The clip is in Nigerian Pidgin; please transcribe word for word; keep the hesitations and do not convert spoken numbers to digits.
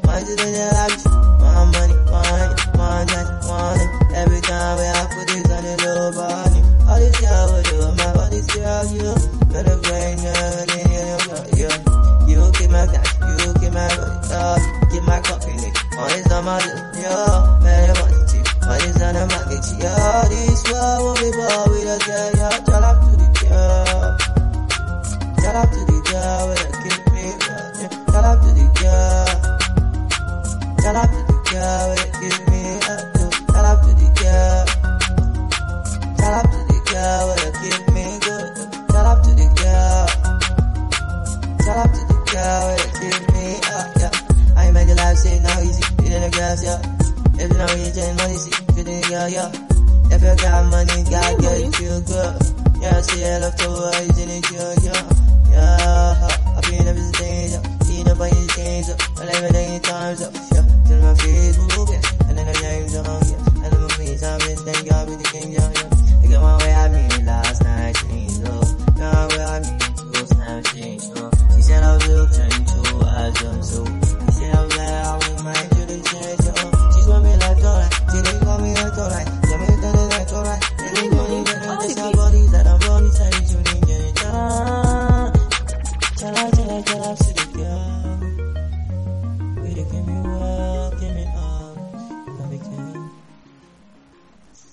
Want to do the life, want money, want it, want that, want it. Every time we have put this on the low body. All this girl will do, my body's girl, you. Better brain, yeah, yeah. You keep my cash, you keep my body, uh, keep my coffee, nigga. All this on my list, yo, man, I want it to. All this on the market, yo. This world will be born with a girl, yo. Shout out to the girl. Shout out to the girl with a kiss me, yeah. Shout out to the girl. Shout out to the girl with a kiss me, yeah. Shout out to the girl. Shout out to the girl with a kiss me, good. Shout out to the girl. Shout out to the girl with a kiss me, yeah, yeah. I make the life say now easy, feeling the grass, yeah. If you know you just money, see, feeling the girl, yeah. If you got money, God get it feel good. Yeah, see I love to rise in it, yeah, yeah. Yeah, I've been everything, yeah. Seen up on your things, yeah. I live it in times, yeah. Yeah, till my Facebook, yeah. And then the names on, yeah. And then my face, I'm in, thank God with the king, yeah, yeah. They got one way I mean last night, she's low. Now where I mean, two times, she's low. She said I will turn to a jump, so